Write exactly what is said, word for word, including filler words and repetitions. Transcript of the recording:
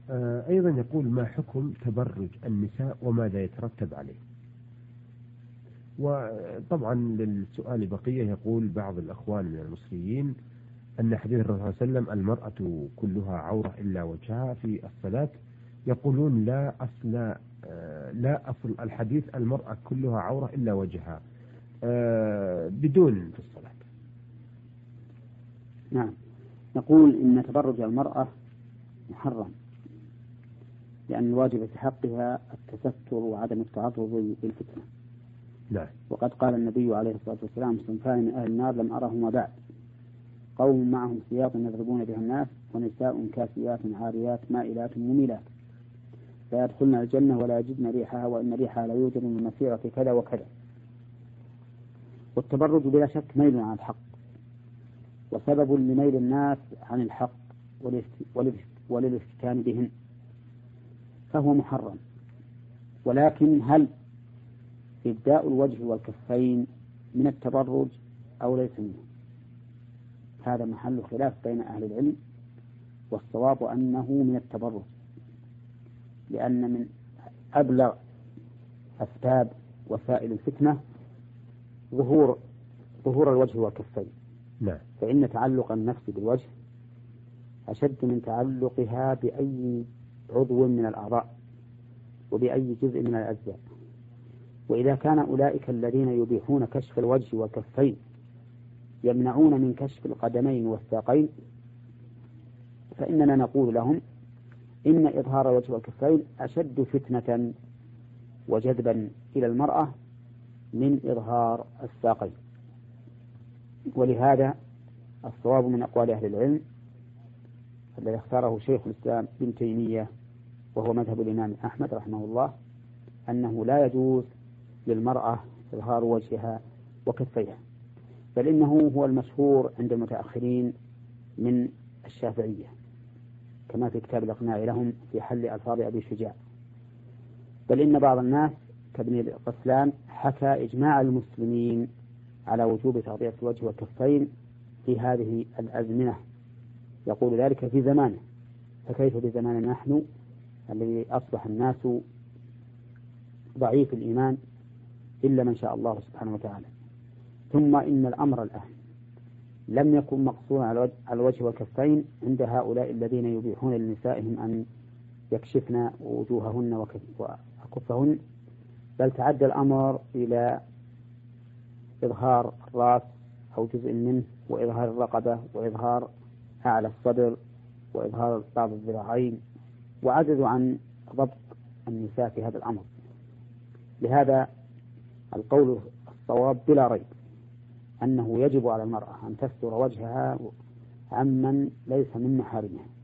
أيضا يقول: ما حكم تبرج النساء وماذا يترتب عليه؟ وطبعا للسؤال بقية. يقول بعض الأخوان من المصريين أن حديث الرسول صلى الله عليه وسلم: المرأة كلها عورة إلا وجهها في الصلاة، يقولون لا أصل لا أصل الحديث المرأة كلها عورة إلا وجهها بدون في الصلاة. نعم، نقول إن تبرج المرأة محرم، لأن الواجب في حقها التستر وعدم التعرض للفتنة. نعم. وقد قال النبي عليه الصلاة والسلام: صنفان من أهل النار لم أرهما بعد، قوم معهم سياط يضربون بها الناس، ونساء كاسيات عاريات مائلات مميلات، لا يدخلن الجنة ولا يجدن ريحها، وإن ريحها لا يوجد من مسيرة كذا وكذا. والتبرج بلا شك ميل عن الحق، وسبب لميل الناس عن الحق وللافتتان بهن، فهو محرم. ولكن هل إبداء الوجه والكفين من التبرج أو ليس منه؟ هذا محل خلاف بين أهل العلم، والصواب أنه من التبرج، لأن من أبلغ أسباب وسائل الفتنة ظهور ظهور الوجه والكفين. نعم. فإن تعلق النفس بالوجه أشد من تعلقها بأي عضو من الأعضاء وبأي جزء من الأجزاء. وإذا كان أولئك الذين يبيحون كشف الوجه والكفين يمنعون من كشف القدمين والساقين، فإننا نقول لهم إن إظهار الوجه والكفين أشد فتنة وجذبا إلى المرأة من إظهار الساقين. ولهذا الصواب من أقوال أهل العلم الذي اختاره شيخ الإسلام ابن تيمية وهو مذهب الإمام أحمد رحمه الله أنه لا يجوز للمرأة إظهار وجهها وكفيها، بل إنه هو المشهور عند المتأخرين من الشافعية، كما في كتاب الإقناع لهم في حل ألفاظ أبي شجاع. بل إن بعض الناس كابن القسلان حكى إجماع المسلمين على وجوب تغطية الوجه والكفين في هذه الأزمنة، يقول ذلك في زمانه، فكيف بزماننا نحن الذي أصبح الناس ضعيف الإيمان إلا من شاء الله سبحانه وتعالى. ثم إن الأمر الآن لم يكن مقصورا على الوجه والكفين عند هؤلاء الذين يبيحون لنسائهم أن يكشفن وجوههن وكفهن، بل تعدى الأمر إلى إظهار الرأس أو جزء منه، وإظهار الرقبة، وإظهار أعلى الصدر، وإظهار بعض الذراعين، وعجزوا عن ضبط النساء في هذا الأمر. لهذا القول الصواب بلا ريب أنه يجب على المرأة أن تستر وجهها عمن ليس من محارمها.